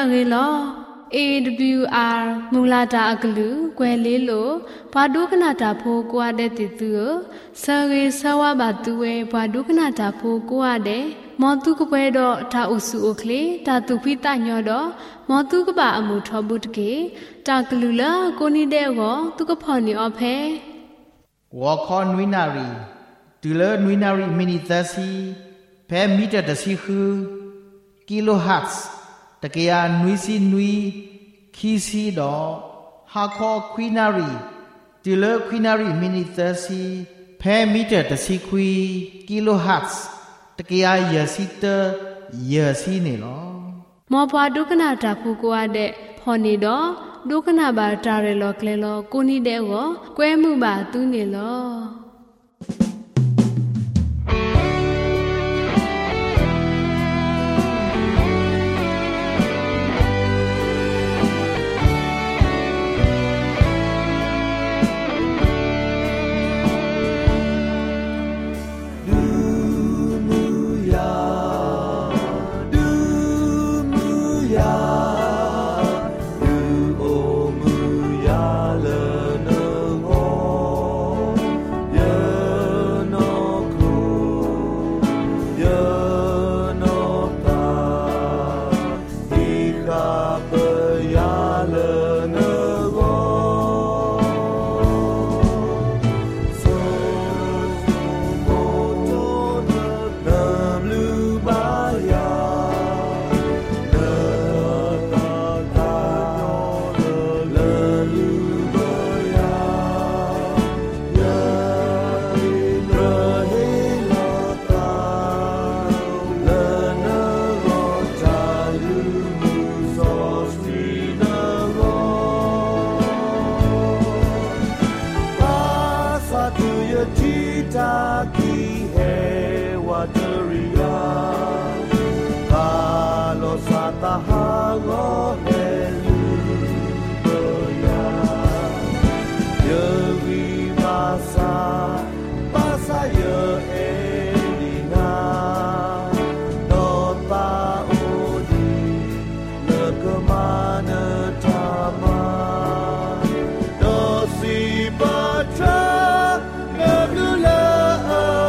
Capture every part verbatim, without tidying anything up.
ရေလော A W R မူလာတာအကလူကွယ်လေးလို့ဘာဒုကနာတာဖိုးကိုရတဲ့တီသူဆရေဆဝဘာသူဝဲဘာဒုကနာတာဖိုးကိုရတဲ့မောတုကပွဲတော့တာအုစုအိုကလေတာသူဖိတညောတော့မောတုကပါအမှုထောဘူးတကေတာကလူလာကိုနီတဲ့ကောသူကဖော်နေအဖဲဝါခွန်နွိနာရီဒီလနွိနာရီမီနီသစီဖဲမီတာတစီခုကီလိုဟတ်စ်တကယ်နွိစီနွိခီစီတော့ဟာခေါ်ခွီနာရီဒီလခွီနာရီမီနီသစီဖဲမီတာတစီခွီကီလိုဟတ်စ်တကယ်ရစီတရစီနေလောမောပွားဒုက္ခနာတာဖူကိုရတဲ့ဖော်နေတော့ဒုက္ခနာပါတာရလောကလေလောကိုနီတဲ့ကိုကွဲမှုပါသူးနေလော Love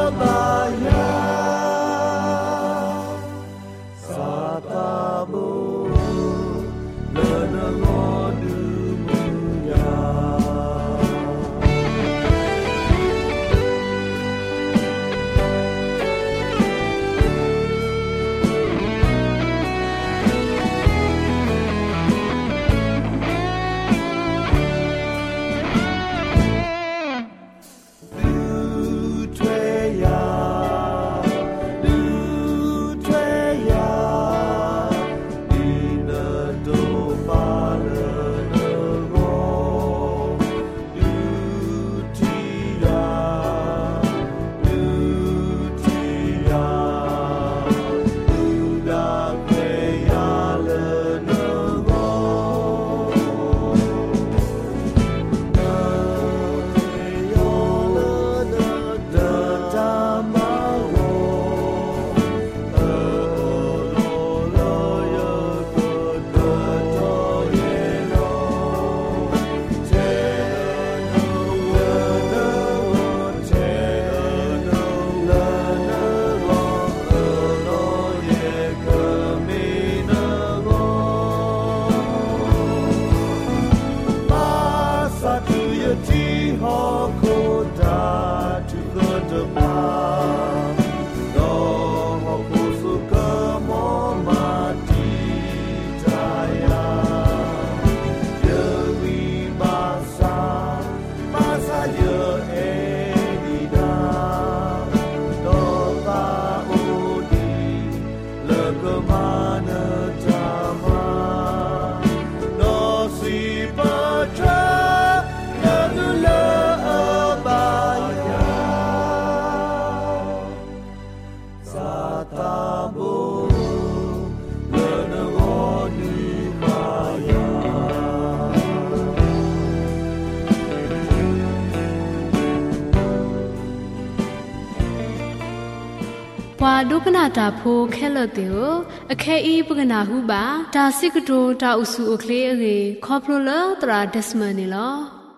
ပွားဒုက္ခနာတာဖိုးခဲလို့တေကိုအခဲဤပကနာဟုပါဒါစိကတိုတာဥစုအခလေးအေခေါပလိုလတရာဒက်စမနီလော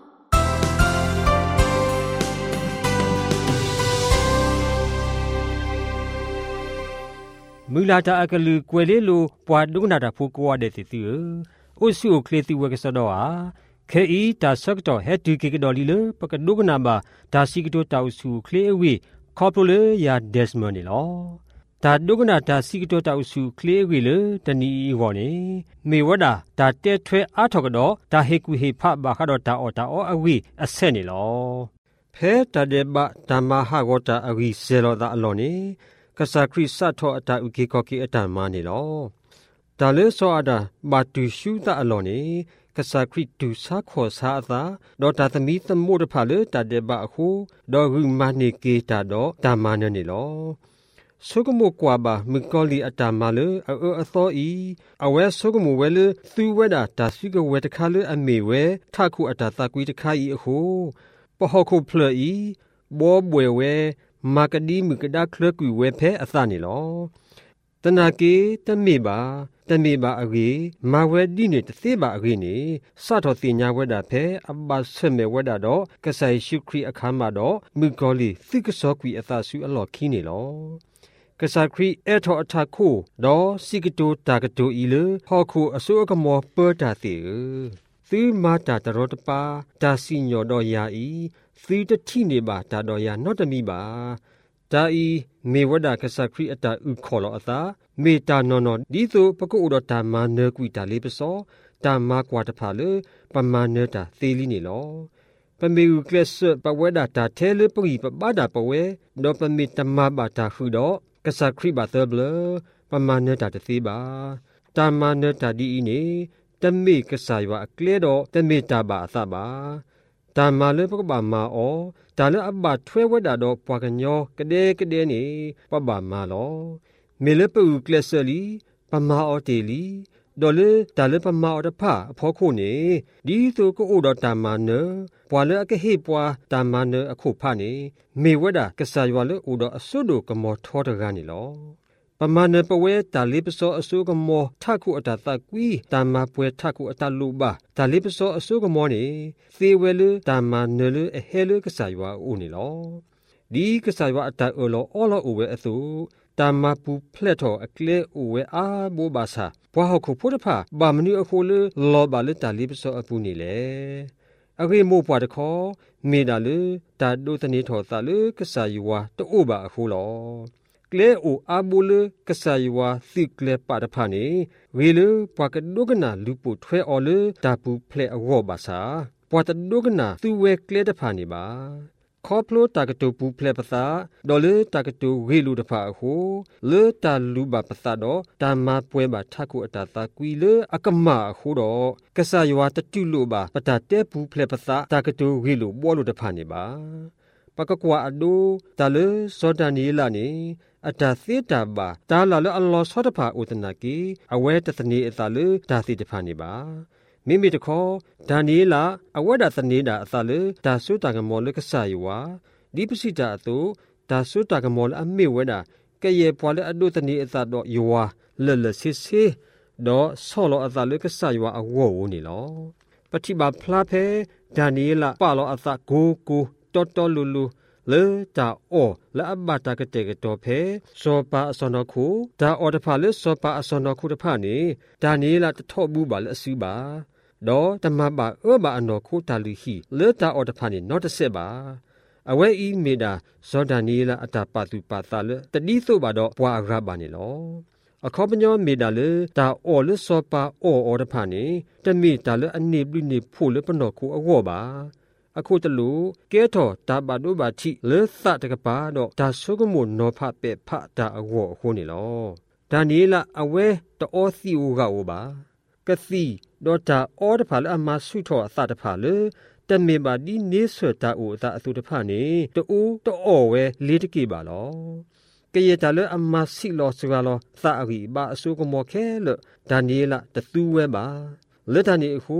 မူလာတာအကလူကွယ်လေးလိုပွားဒုက္ခနာတာဖိုးကွာတဲ့စီစီဥစုအခလေးတီဝဲကစတော့ဟာခဲဤတာဆက်တော့ဟက်တူကေကတော်လီလပကဒုက္ခနာပါဒါစိကတိုတာဥစုအခလေးအဝေခေါပလိုလယာဒက်စမနီလောဒါဒုက္ခနာဒါစိကတောတောက်စုကလေးဝီလတနီဝောနေမေဝဒဒါတဲထွဲအားထောက်တော့ဒါဟေကူဟေဖဘာခတော့ဒါအော်ဒါအော်အဝီအဆက်နေလောဖဲတတဲ့ဘဓမ္မဟာဂောတာအဝီဇေလောတာအလောနေကဆာခရစ်ဆတ်ထောအတာဥကေကောကေအတန်မနေလောဒါလေဆောအတာဘာတူရှူတာအလောနေကဆာခရစ်တူစာခောစာသာဒေါ်တာသမီးသမုတ်တဖလေတတဲ့ဘအခုဒေါ်ဂူမနီကေတာတော့ဓမ္မနေနေလောဆုကမကွာဘာမကောလီအတာမလအအသောဤအဝဲဆုကမဝဲလသူဝဲတာဒါစီကဝဲတခါလအမေဝဲထခုအတာသကွီတခါဤအခုပဟခုဖလဤဘောဘွယ်ဝဲမာကဒီမကဒါခလကွေဝဲဖဲအသနေလောတနာကေတမေပါတမေပါအကေမာဝဲဒီနေတသေးပါအကေနေစတော်တင်ညာဝဲတာဖဲအဘဆမေဝဲတာတော့ကဆိုင်ရှုခရီအခါမှာတော့မကောလီသိကစောကွေအသစုအလော်ခီနေလောကဆာခရီအထောအထခုဒေါ်စီကတိုတာကတိုဤလဟောခုအစိုးကမောပေါ်တာတေသီမာတာတရောတပါဒါစီညောတော့ယာဤသီတတိနေပါဒါတော့ယာနော့တမီပါဒါဤမေဝဒကဆာခရီအတာဥခေါ်လောအသာမေတာနော်နော်ဒီဆိုပကုဥတော်ဓမ္မနကွီတာလေးပစောဓမ္မကွာတဖာလေပမာနေတာသေးလီနေလောပမေဥကလစပဝဲတာတာထဲလေပဂီပပတာပဝဲတော့ပမေတမဘာတာခုတော့ကဆာခရီဘာသဘလပမာနေတာတသေးပါဓမ္မနေတာဒီဤနေတမေကဆာယဝအကလေတော့တမေတာပါအသပါဓမ္မလေပကဘာမာအောဒါလေအဘထွဲဝဲတာတော့ပွားကညောကတဲ့ကတဲ့နေပပမာလောမေလပူကလဆလီပမာအောတေလီဒေါ်လေဒါလေပမာအောတဖအဖောခုနေဒီဆိုကိုအိုတော်ဓမ္မနပွာလေအကဟေပွာဓမ္မနအခုဖနေမေဝဒကဆာယဝလေအိုတော်အစွတ်တို့ကမောထောတကနေလောပမာနပဝဲတာလိပစောအစိုးကမောထခုအတသကွီတမ္မာပွဲထခုအတလူပါတာလိပစောအစိုးကမောနေသေဝဲလတမ္မာနလအဟဲလကဆာယဝအိုနေလောဒီကဆာယဝအတအောလောအောလောအိုဝဲအသုတမ္မာပူဖလက်တော်အကလေအိုဝဲအာဘောဘာစာဘွားဟခုဖို့တဖဘာမနုအခုလလောဘာလတာလိပစောအပူနေလေအဂိမို့ပွားတခေါ်မေဒါလေတာဒုတနေထော်တာလေကဆာယဝတိုးပါအခုလောကလေအိုအဘူလကဆာယဝသိကလေပါတဖာနေဝေလပွားကဒုကနာလူပုထွဲအော်လတာပူဖလက်အဝေါ်ပါစာပွားတဒုကနာသူဝဲကလေတဖာနေပါခေါပလိုတာကတူပူဖလက်ပသာဒေါ်လေတာကတူဝေလူတဖာဟုလေတာလူပါပသာတော့တာမပွဲပါထခုအတာတာကွီလေအကမဟုတော့ကဆာယဝတတုလို့ပါပတာတဲပူဖလက်ပသာတာကတူဝေလူဘောလူတဖာနေပါပကကွာအဒိုတာလေစောဒနီလာနေအတာသေတာပါတာလာလေအလောစောတဖာဥတနာကီအဝဲတသနေအတာလေဒါစီတဖာနေပါမိမိတခေါ်ဒါနီလာအဝဲဒါသနေတာအတာလေဒါဆုတာကမောလေကဆာယဝဒီပစိတာအတုဒါဆုတာကမောလေအမေဝဲဒါကဲရဲ့ပွာလေအဒုတနေအတာတော့ယောလလစစ်စီတော့ဆောလောအတာလေကဆာယဝအဝေါ်ဝနေလောပတိပါဖလာဖဲဒါနီလာပါလောအတာကိုကိုတော်တော်လူလူလေတာအောလာအဘတာကတဲ့ကတော့ဖဲစောပါအစောနခုဒါအော်တဖာလေစောပါအစောနခုတဖာနေဒါနီလာတထော့ဘူးပါလေအစူပါတော့တမပါအဘအနော်ခုတာလူဟီလေတာအော်တဖာနေနော့တဆက်ပါအဝဲဤမေတာဇောဒါနီလာအတာပါသူပါတာလေတတိဆိုပါတော့ဘွာရပါနေလောအခေါပညောမေတာလေတာအော်လေစောပါအော်အော်တဖာနေတမိတာလေအနေပလိနေဖို့လေပနော်ခုအဝေါ်ပါအခုတလူကဲထော်တာဘာဒိုဘာတိလေသတကပါတော့ဒါဆုကမုနောဖပေဖတာအဝေါ်အခုနေလောဒါနီလာအဝဲတောစီဝကဝပါကစီဒေါ်တာအော်တဖာလအမဆုထော်အသတဖာလေတမေပါဒီနေဆွတာအိုအသအသူတဖာနေတူတောဝဲလေးတကေပါလောကရတာလေအမစီလောစကလောသအဂီဘာအဆုကမောခဲလဒါနီလာတသူဝဲပါလက်တန်ဒီအခု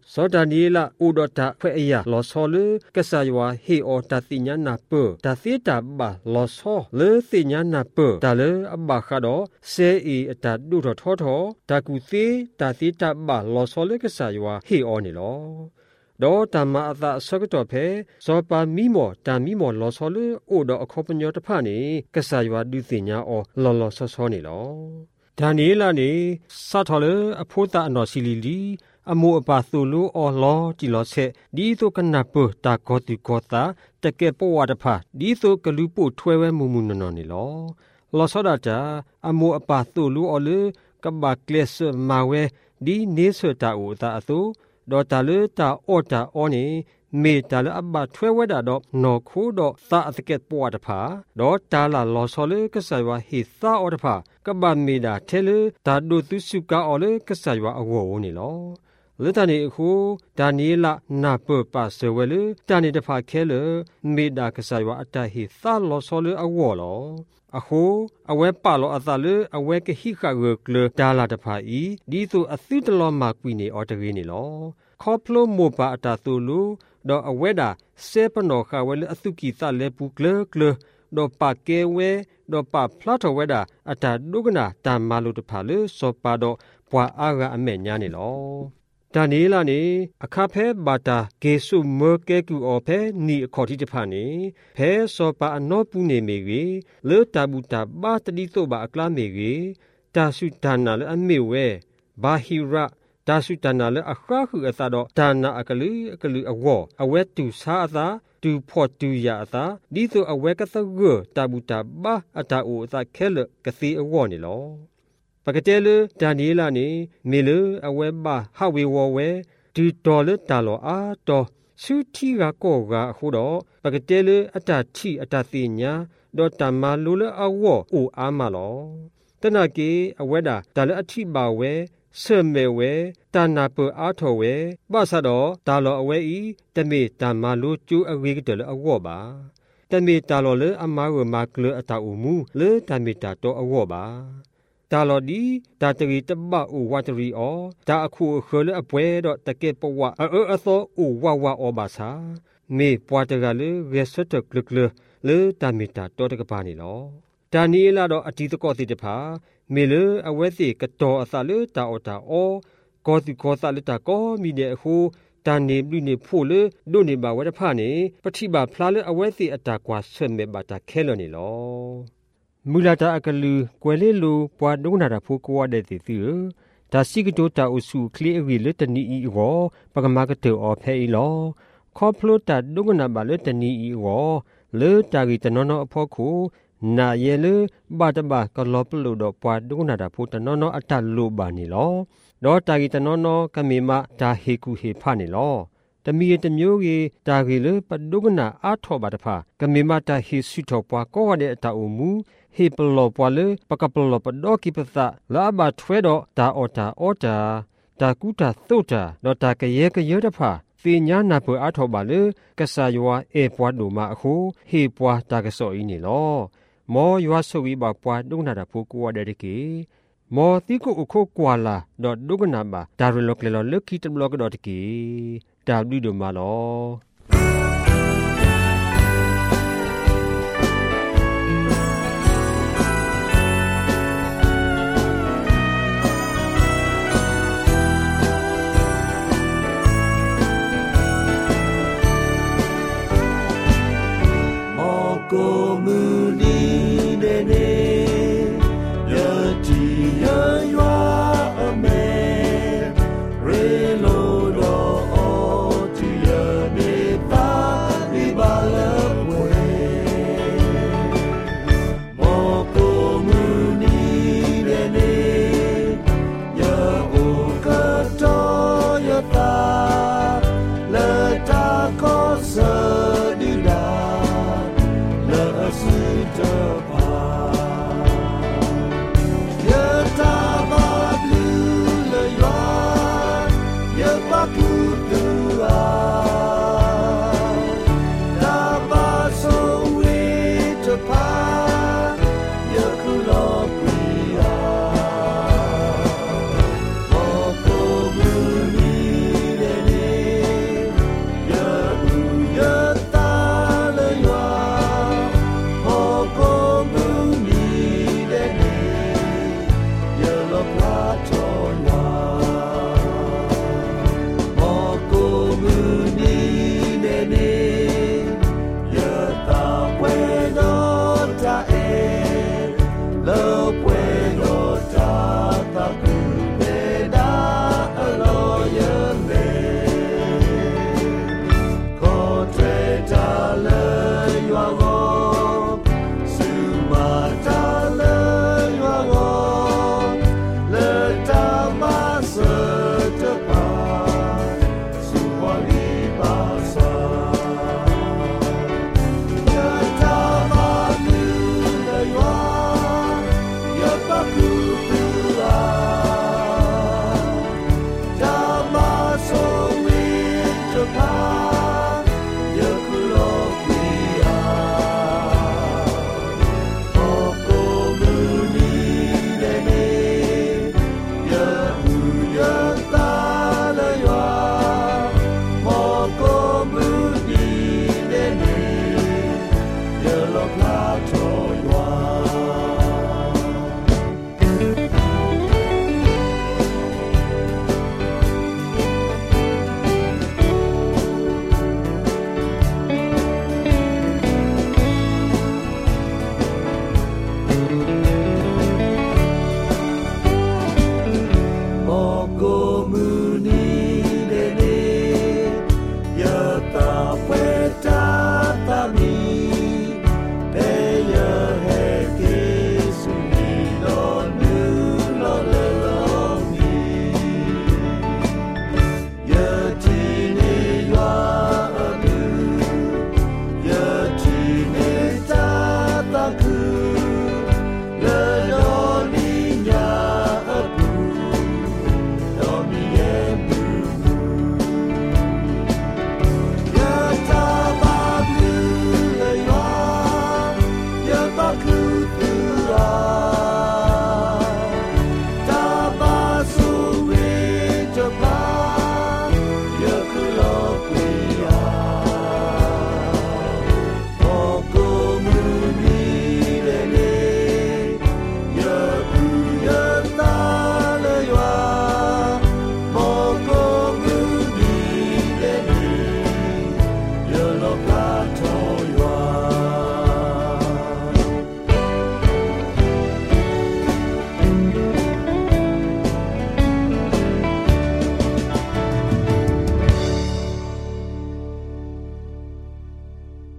စောဒနီလာဥဒတာခွဲအယာလောဆောလေကဆာယဝဟေအောတတိညာနာပတသီတာဘာလောဆောလေသိညာနာပတလေအဘခါတော့စေအီအတဒုထောထောထောတကူသေးတသီတာဘာလောဆောလေကဆာယဝဟေအောနေလောဒေါ်တမအသဆကတော့ဖဲဇောပါမီမောတာမီမောလောဆောလေအိုတော့အခေါပညောတဖာနေကဆာယဝဒုသိညာအောလောလောဆောဆောနေလောဒါနီလာနေစထော်လေအဖို့တာအနော်စီလီလီအမိုအပါသုလူအော်လောတီလောဆက်ဒီသုကနပတာကောတိကောတာတကဲပဝတ်တဖာဒီသုကလူပို့ထွဲဝဲမှုမှုနော်နေလောလောဆောဒတာအမိုအပါသုလူအော်လေကဘာကလစ်မာဝဲဒီနေဆတာဥတာအသုဒေါ်တာလေတာအော်တာအော်နေမေတာလအဘထွဲဝဲတာတော့နော်ခိုးတော့သာအတကက်ပွားတဖာဒေါ်တာလာလောဆောလေကဆာယဝဟိသာအော်တဖာကဘာမေတာထဲလေတာဒုသုစုကအော်လေကဆာယဝအဝေါ်နေလောလေတနီအခုဒါနီလာနာပပဆဝဲလေတနီတဖာခဲလေမေတာကဆာယဝအတဟိသာလောဆောလေအဝေါ်လောအခုအဝဲပါလောအသလေအဝဲကဟိခါရကလဒါလာတဖာဤဒီသူအသိတလောမာကွီနေအော်တရီနေလောခေါပလိုမောပါအတာသူလူဒေါ်အဝဲတာစေပနောခါဝဲလေအသုကီသလေပူကလကလဒေါ်ပါကေဝဲဒေါ်ပါဖလာထဝဲတာအတာဒုကနာတာမာလူတဖာလေစောပါတော့ပွာအာရအမဲညာနေလောဒါနီလာနေအခါဖဲဘာတာဂေဆုမေကဲကူအော်ဖဲနီအခေါ်တိတဖာနေဖဲစောပါအနောပူနေမေကြီးလေတာဘူတာဘာတတိတော့ဘာအကလာမေကြီးတာဆုဒါနာလေအမေဝဲဘာဟီရာဒါဆုတနာလေအခါခုအသာတော့ဒါနာအကလူအကလူအဝေါ်အဝဲတူစားအသာတူဖို့တူရအသာဒီဆိုအဝဲကသဂတာဘူတာဘာအတာအိုအသာခဲလကစီအဝေါ်နေလောပကတဲလဒါနီလာနေမေလအဝဲဘာဟဝေဝဝဲဒီတော်လတာလောအာတော်စုတီကကောကအခုတော့ပကတဲလအတတိအတသိညာဒေါ်တမလူလအဝေါ်အိုအာမလောတနကေအဝဲတာဒါလအထိပါဝဲဆေမေဝဲတာနာပအားထော်ဝဲဘာသာတော့ဒါလောအဝဲဤတမေတမလူကျူအဝေကတလအဝေါ်ပါတမေတာလောလေအမာဝမာကလအတာအမှုလေတမေတာတော့အဝေါ်ပါဒါလောဒီဒါတရီတဘအိုဝတရီအောဒါအခုခေလအပွဲတော့တကဲပဝအအသောအိုဝဝအောဘာသာမေပွားတကလေရစတကလကလလေတမေတာတော့တကပါနေလောဒါနီလာတော့အတီတကောတိတဖာမေလအဝဲစီကတော်အသလေတာအောတာအောကောတိကောသလေတာကောမိတဲ့အခုတန်နေပြီနေဖို့လေဒုနေပါဝဲတဖာနေပတိပါဖလားလေအဝဲစီအတာကွာဆွမေဘာတာခဲလနေလောမူလာတာအကလူကွယ်လေးလိုပွားဒုနာတာဖို့ကွာတဲ့စီစီဒါစီကတိုတာအစုကလီအဝီလေတနီဤရောပကမာကတောအဖဲဤလောခေါပလိုတာဒုကနာပါလေတနီဤရောလေတာဂီတနောနောအဖို့ခုနာယေလဘာတဘာကလောပလူတော့ပွားဒုနာတာဖို့တနောနောအတလူပါနေလောဒေါ်တာဂီတနောနောကမေမဒါဟေကူဟေဖာနေလောတမီတမျိုးကြီးတာဂီလေပဒုကနာအာထောပါတဖာကမေမတာဟေစုထောပွားကောရတဲ့အတအုံမူဟေပလောပွားလေပကပလောပဒေါကိပသလာဘထွဲတော့ဒါအော်တာအော်တာတာကူတာသုတာဒေါ်တာကရဲကရဲတဖာသေညာနာပွားအာထောပါလေကဆာယောအေပွားဒုမအခုဟေပွားတာကစောဤနေလောမောယွာဆိုဝီဘပွားဒုနာတာဖို့ကိုရတဲ့ကေမောတိကိုအခုကွာလာဒေါ်ဒုကနာဘာဒါရလောကလောလကီတဘလောကဒေါ်တကေဒါဘလူဒိုမာလောကိုမူဒီနေနေယတိယယွာအမေရေလိုတော်အော်တီယမေ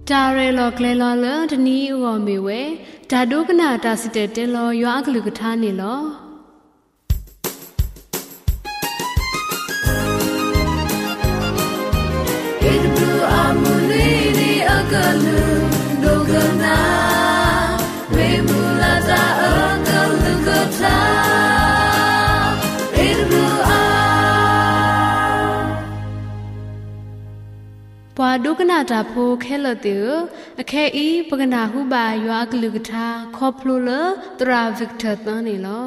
จาเรลอเกลลอเลดนี้อวมีเวจาดูกนาตาสิเตเตลอยากลุกทานี่ลอเอ็ดบลูอามูลีดีอากาลูดูกนาเวมูลาตาอากาลุกทาปวาดุกนาตาโพแค่ละเตืออแค่อีปกนาหูบายากลุกทาคอพลูเลตราวิกเตอร์ตันนี่ลอ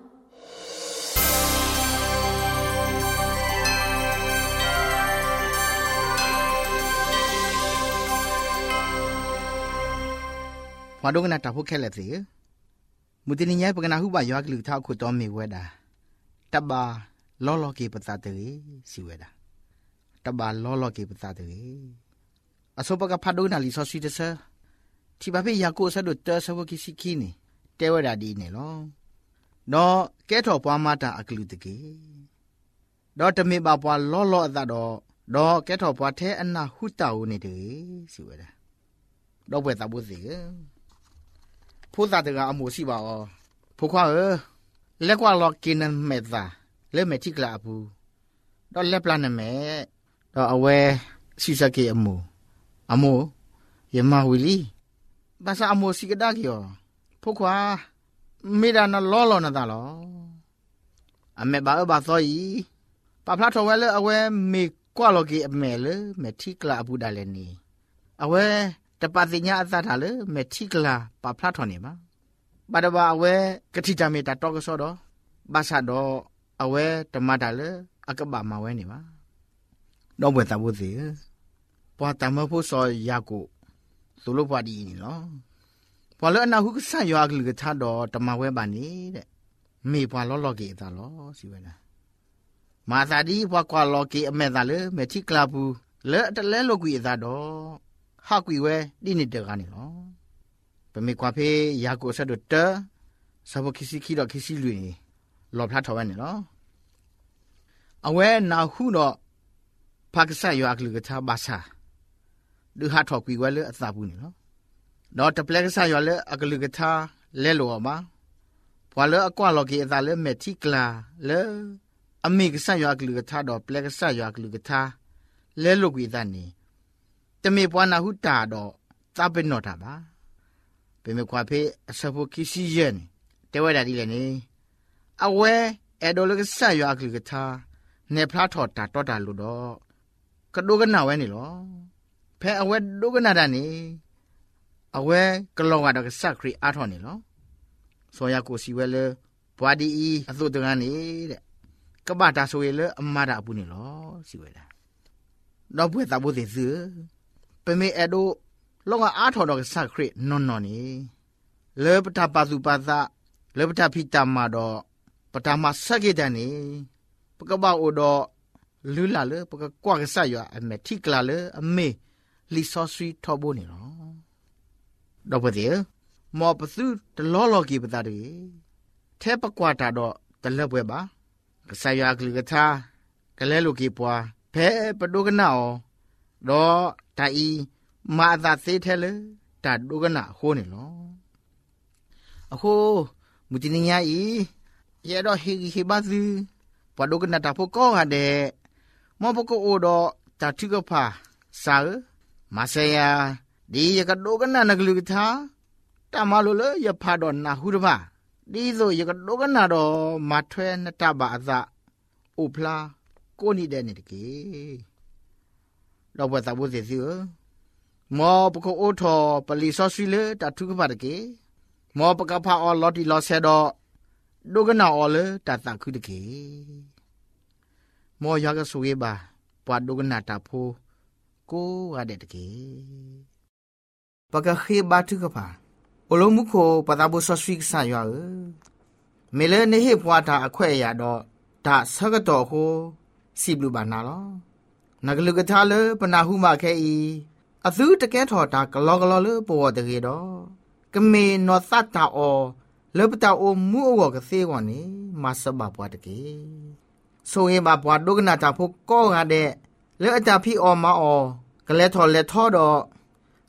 ปวาดุกนาตาโพแค่ละเตือมุตินิยายปกนาหูบายากลุกทาขุตอมมีเวดาตับบาล้อล้อเกปตาเตยสิเวดาตบาล้อล้อเก็บตาเตยอสปกะพัดดูนาลิซอสซิเตเซที่บาเปยาโกซะดุเตอสวกิสิคินี่เตวดาดีเนี่ยลอนอแกถอปวามาตาอักลุตะเกดอตะเมบาปวาล้อล้อตาดอดอแกถอปวาเทอันนาหุตาอูนี่เตสิเวดาดอเวตาบุสิผู้ตาเตกะอโมสิบาอผู้ควาเออเล็กว่าลอกินเมตาเลเมติกลาบูดอเล็บลานเมดอเอาเวซิซาเกอโมอโมยมาวิลีภาษาอโมสิกดากิโอพวกว่ามีดานล้อล้อนะตาลออเมบาอบาซอยปาพลาทอเวเลเอาเวมีกว่าลอกีอเมเลเมทิกลาบูดาเลนีเอาเวตะปาติญาอัตตาเลเมทิกลาปาพลาทอนี่มาบาดบาเอาเวกะทิจาเมตาตอกซอดอบาซาดอเอาเวตะมาดาเลอากะบามาเวนี่มาดอเวตาบุสิปอตามผู้ซอยยากุสุลปาดีนี่เนาะพอเลอนาหุกซะยากลกะทาดอตะมาเวบานี่เดมีปอลอลอเกตาลอสิเวนะมาซาดีปอกวาลอเกอเมตาเลเมทิกลาบูเลอตะเลโลกุยตาดอฮากุยเวดินิเตกานี่เนาะเปมีกว่าเพยากุซะดเตสะบคิสิคิดอคิสิลุยลอพลาทอเวนี่เนาะအဝဲနာဟုတော့ပါကစားရွာကလူကထားဘာသာဒူဟာထောက်ပြီးဝဲလေအသာဘူးနော်တော့တပလက်ကစားရွာလေအကလူကထားလဲလောမှာဘွာလေအကွာလော်ကီအသာလေမက်တီကလာလေအမေကစားရွာကလူကထားတော့ပလက်ကစားရွာကလူကထားလဲလို့ကွေသားနေတမေဘွာနာဟုတာတော့သပင်တော့တာပါပေမေကွာဖေအစဖို့ကိစီရဲ့တဲဝဲတာဒီလေနေအဝဲအဲ့တော့လေစားရွာကလူကထားနေဖလားထော်တာတော့တာလို့တော့ကဒိုကနာဝဲနေလောဖဲအဝဲဒိုကနာတာနေအဝဲကလောကတော့စက်ခရီအားထော်နေလောဆိုရကိုစီဝဲလေဘွာဒီအသုတကန်နေတဲ့ကပတာဆိုရလေအမတာဘူးနေလောစီဝဲတာတော့ဘွဲတာဘူးသေးစပမေအဒိုလောကအားထော်တော့စက်ခရီနော်နော်နေလေပတာပါစုပါသလေပတာဖီတာမာတော့ပတာမဆက်ခဲ့တဲ့နေปกบ่าโอดอลือละเลปกกว่ากะซะยออเมทิกลาเลอเมลิซอสวีทอโบนี่เนาะดอกบ่เดมอปสุตลอลอกีปตาเดแทปกว่าตาดอตะเลบเวบากะซะยอกลิกะทากะเลโลกีปัวเพปะโดกะนาอดอตาอีมาตาเซเทเลตาโดกะนาโหนี่เนาะอะโหมุตินิญาอีเยดอเฮกิเฮบาซึปะโดกะนาตาโพกอหะเดมอปกโอดอตาทึกพาซามาเซยาดียกะโดกะนานกลุกทาตามาโลเลยยพาดอนาหุดบาดีโซยกะโดกะนาดอมาထွဲနတဘအသဥဖလာကိုနိတဲ့နေတကေတော့ဘသဘုစီစီမောပကအိုထောပလီဆောဆွီလေတထုကပါတကေမောပကဖာအော်လော်တီလော်ဆဲတော့ဒုကနာအော်လေတတခုတကေမောရကဆူရေးပါပွားဒုကနာတာဖိုးကိုရတဲ့တကေပကခေဘာထုကပါအလုံးမှုကိုပတာဘုဆောဆွီကဆာရွာမေလဲနေဟေပွားတာအခွဲ့ရတော့ဒါဆကတော့ဟိုစီဘလူဘာနာလောနဂလူကထားလေပနာဟုမခဲဤအသူတကဲထော်တာကလောကလောလေပေါ်တကေတော့ကမေနောသတ်တာအောလေပတာအိုမူအောကသေးကောနေမဆဘပွားတကေဆိုရင်ဘာပွားဒုကနာတာဖို့ကောရတဲ့လေအတာဖီအော်မအောကလဲထော်လဲထော်တော့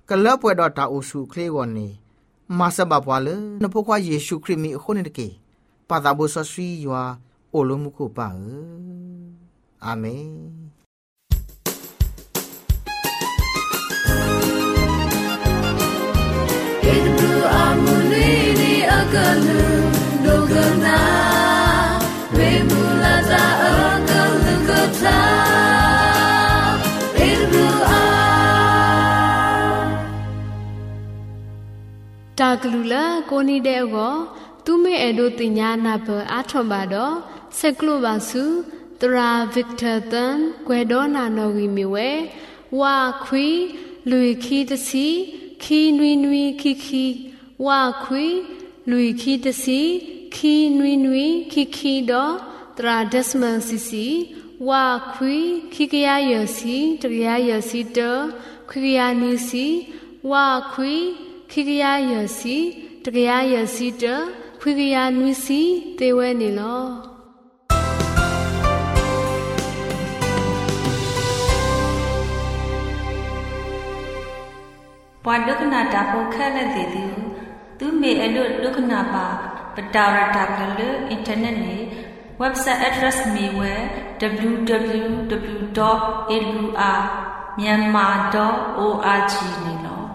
กะเลป่วยดอตาอุสุเคลกอนนี่มาสบับวาเลนพวกว่าเยซูคริสต์มีคนนี่เกปาตาบุสสวียัวโอโลมุคุปาเออาเมนเอตบูอามุลีนีอากาลูโลกนาเวมูลาตาอากาลูกตาเอตบูอาตากลูละโกนีเดโกตุเมเอโดติญานาเปอาทอมบาดอเซกลูบาสุตราวิกเตอร์ตันกวดอนาโนวีมิเววาควีลุยคีตซีคีนวีนวีคีคีวาควีลุยคีตซีคีนวีนวีคีคีดอตราเดสมันซีซีวาควีคีกยายซีตรยายซีเตอคีกยานีซีวาควีคีกยายซีตรยายซีเตอคีกยานีซีเตเวนีลอปวดลุกนาดาโปแค่ละติดูตูเมอลุลุกนาปาปะดาวรดักเลอินเทอร์เน็ตนี่เว็บไซต์ address มีเว ดับเบิลยู ดับเบิลยู ดับเบิลยู ดอท เอ ดับเบิลยู อาร์ มyanmar ดอท โอ อาร์ จี นี่เนาะ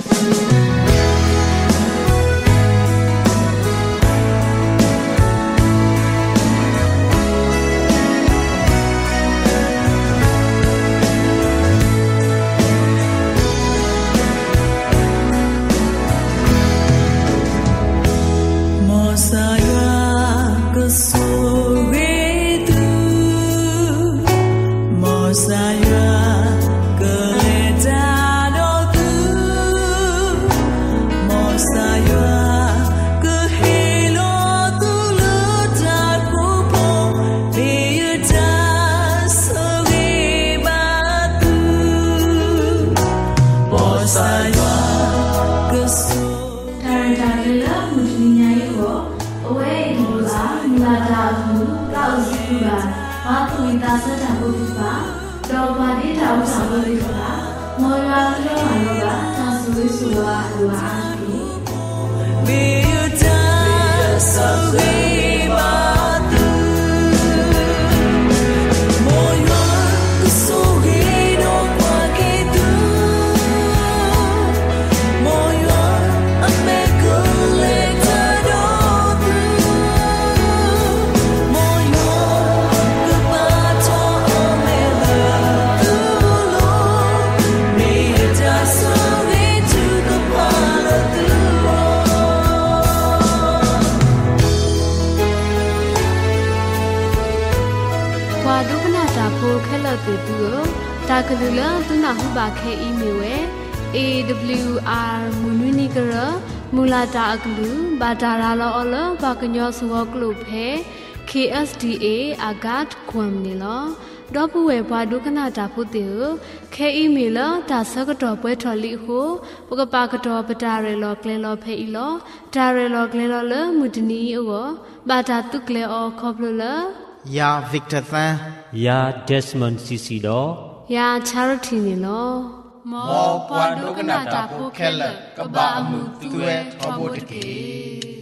ตากลูละตุนาหุบาเคอีเมเว เอ ดับเบิลยู อาร์ มูนูนิกระมูลาตาอักลูบาดาราลออลบากญอสวกลูเพ เค เอส ดี เอ อากัดควมนิลอดอปเวบาดุคนาตาพุติโอเคอีเมลตาสกตอป่วยทอลิโหปกปากตอปตาเรลอเกลลอเพอีลอตาเรลอเกลลอเลมุดนีโอบาดาตุเกลออคอบลลยาวิกเตอร์ตันยาเดสมอนซีซีดอยาชาริทีนิลอมอปวาดุกนาตาโพเคลกะบาอมุตุเอทอโบตะเก